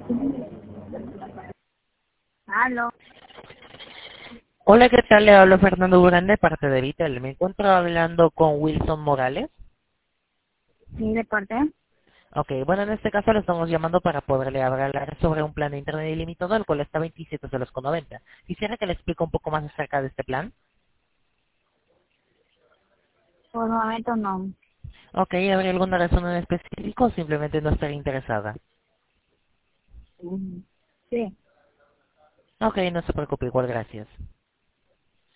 Aló, Hola, ¿qué tal? Le hablo Fernando Durán de parte de Vitel. Me encuentro hablando con Wilson Morales. sí, de parte. Ok, bueno, en este caso le estamos llamando para poderle hablar sobre un plan de internet ilimitado, el cual está 27,90 $. Quisiera que le explique un poco más acerca de este plan. Por el momento no. Ok, ¿habría alguna razón en específico o simplemente no estaría interesada? Mm, sí. Ok, no se preocupe, igual gracias.